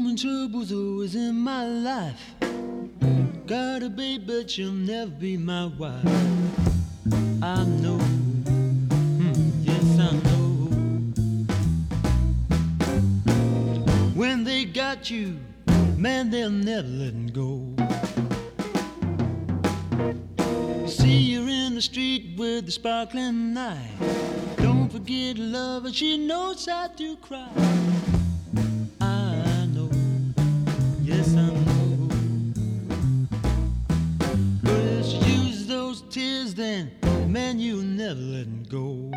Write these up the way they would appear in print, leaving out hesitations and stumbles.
Woman trouble's always in my life. Got a baby, but she'll never be my wife. I know, yes I know. When they got you, man, they'll never let 'em go. You see her in the street with the sparkling eye. Don't forget love, and she knows how to cry. I know, yes I know. But if she uses those tears, then man, you'll never let 'em go.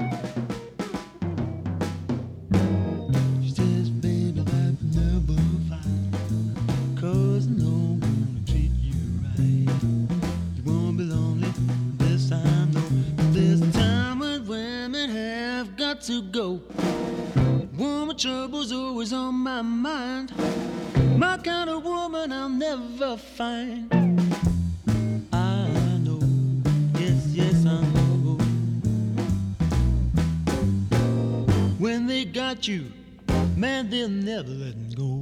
She says, baby, that will never find, 'cause no one will treat you right. You won't be lonely this time, no. There's a time when women have got to go. Woman trouble's always on my mind. My kind of woman I'll never find. I know, yes I know. When they got you, man, they'll never let 'em go.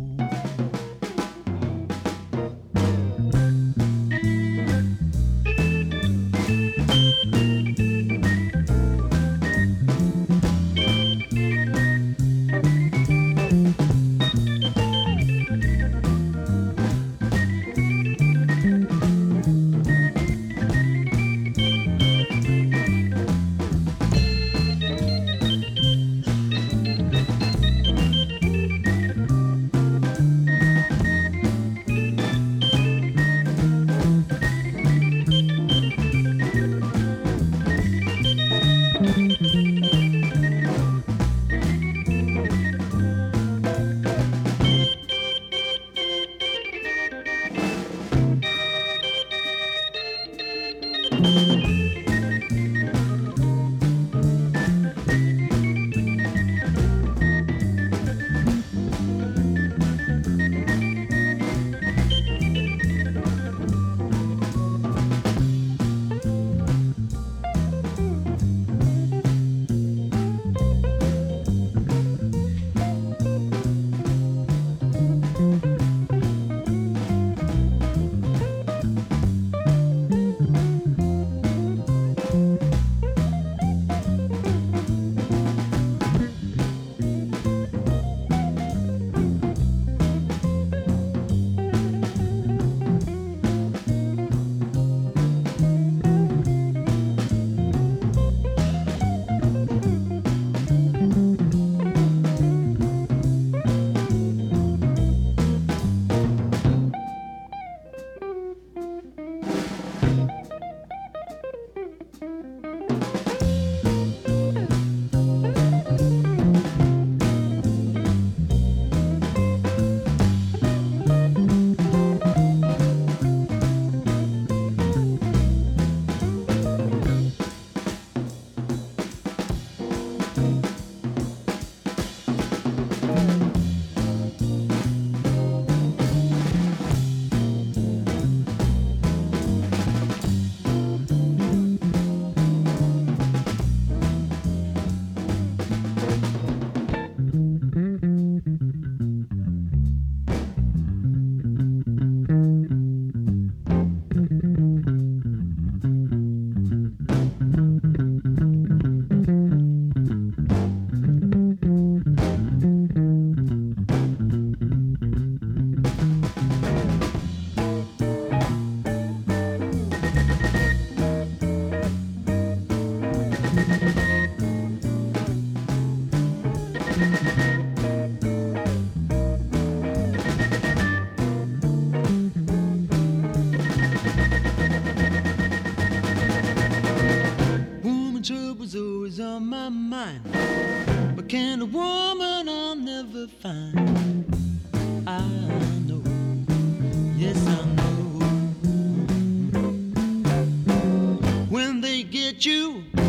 Trouble's always on my mind. What kind of woman I'll never find. I know, yes I know. When they get you,